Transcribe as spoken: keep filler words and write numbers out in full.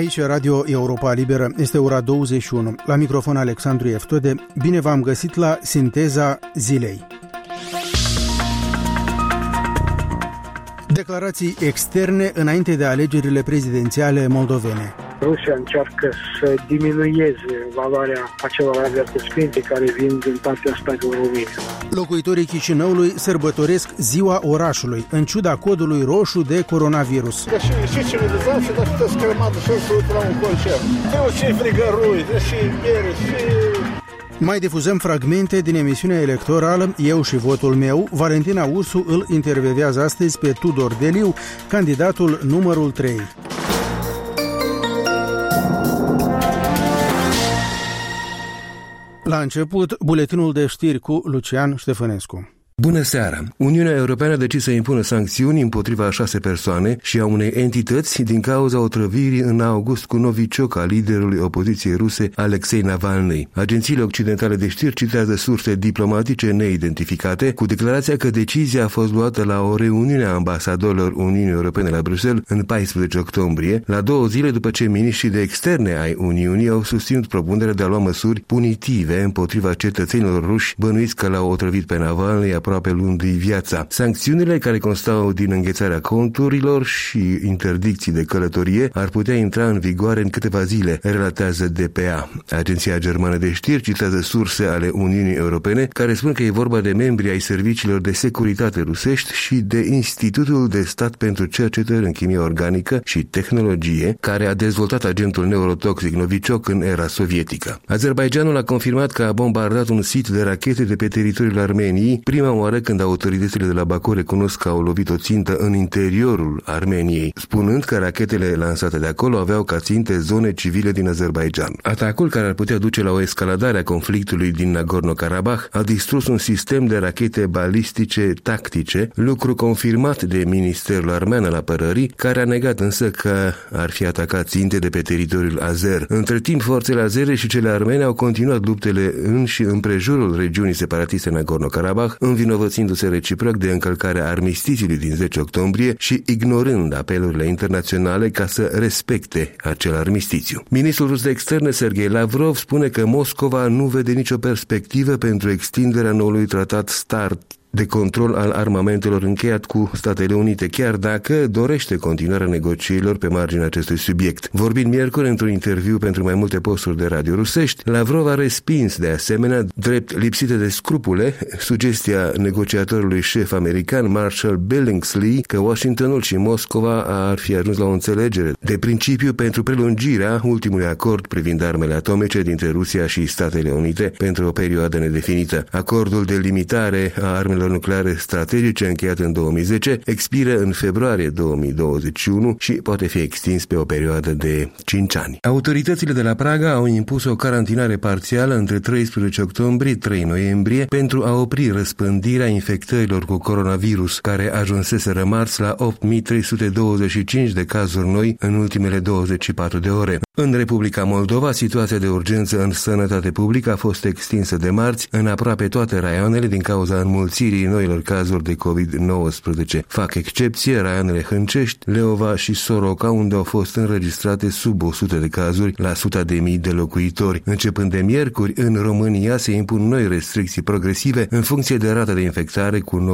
Aici Radio Europa Liberă, este ora douăzeci și unu. La microfon Alexandru Eftode. Bine v-am găsit la Sinteza Zilei. Declarații externe înainte de alegerile prezidențiale moldovene. Rusia încearcă să diminueze valoarea acelor avertismente care vin din partea Statelor Unite. Locuitorii Chișinăului sărbătoresc Ziua Orașului, în ciuda codului roșu de coronavirus. Deși și civilizație, dar puteți că rămadă și la un concert. Eu și frigărui, deși bere, și... Mai difuzăm fragmente din emisiunea electorală Eu și votul meu. Valentina Ursu îl intervievează astăzi pe Tudor Deliu, candidatul numărul trei. La început, buletinul de știri cu Lucian Ștefănescu. Bună seara! Uniunea Europeană a decis să impună sancțiuni împotriva a șase persoane și a unei entități din cauza otrăvirii în august cu novicioc a liderului opoziției ruse Alexei Navalny. Agențiile occidentale de știri citează surse diplomatice neidentificate cu declarația că decizia a fost luată la o reuniune a ambasadorilor Uniunii Europene la Bruxelles în paisprezece octombrie, la două zile după ce miniștrii de externe ai Uniunii au susținut propunerea de a lua măsuri punitive împotriva cetățenilor ruși bănuiți că l-au otrăvit pe Navalny aproape luându-i viața. Sancțiunile, care constau din înghețarea conturilor și interdicții de călătorie, ar putea intra în vigoare în câteva zile, relatează D P A. Agenția germană de știri citează surse ale Uniunii Europene care spun că e vorba de membri ai serviciilor de securitate rusești și de Institutul de Stat pentru Cercetări în Chimie Organică și Tehnologie, care a dezvoltat agentul neurotoxic novicioc în era sovietică. Azerbaidjanul a confirmat că a bombardat un sit de rachete de pe teritoriul Armeniei, prima oară când autoritățile de la Baku recunosc că au lovit o țintă în interiorul Armeniei, spunând că rachetele lansate de acolo aveau ca ținte zone civile din Azerbaidjan. Atacul, care ar putea duce la o escaladare a conflictului din Nagorno-Karabakh, a distrus un sistem de rachete balistice tactice, lucru confirmat de Ministerul Armean al Apărării, care a negat însă că ar fi atacat ținte de pe teritoriul azer. Între timp, forțele azere și cele armene au continuat luptele în și împrejurul regiunii separatiste Nagorno-Karabakh, învinovățindu-se reciproc de încălcarea armistițiului din zece octombrie și ignorând apelurile internaționale ca să respecte acel armistițiu. Ministrul rus de externe Sergei Lavrov spune că Moscova nu vede nicio perspectivă pentru extinderea noului tratat START de control al armamentelor încheiat cu Statele Unite, chiar dacă dorește continuarea negocierilor pe marginea acestui subiect. Vorbind miercuri într-un interviu pentru mai multe posturi de radio rusești, Lavrov a respins de asemenea, drept lipsită de scrupule, sugestia negociatorului șef american Marshall Billingsley că Washingtonul și Moscova ar fi ajuns la o înțelegere de principiu pentru prelungirea ultimului acord privind armele atomice dintre Rusia și Statele Unite pentru o perioadă nedefinită. Acordul de limitare a armelor nucleare strategice încheiat în două mii zece expiră în februarie două mii douăzeci și unu și poate fi extins pe o perioadă de cinci ani. Autoritățile de la Praga au impus o carantinare parțială între treisprezece octombrie - trei noiembrie pentru a opri răspândirea infectărilor cu coronavirus, care ajunseseră marți la opt mii trei sute douăzeci și cinci de cazuri noi în ultimele douăzeci și patru de ore. În Republica Moldova, situația de urgență în sănătate publică a fost extinsă de marți în aproape toate raioanele din cauza înmulțirii noilor cazuri de covid nouăsprezece. Fac excepție raioanele Hâncești, Leova și Soroca, unde au fost înregistrate sub o sută de cazuri la suta de mii de locuitori. Începând de miercuri, în România se impun noi restricții progresive în funcție de rata de infectare cu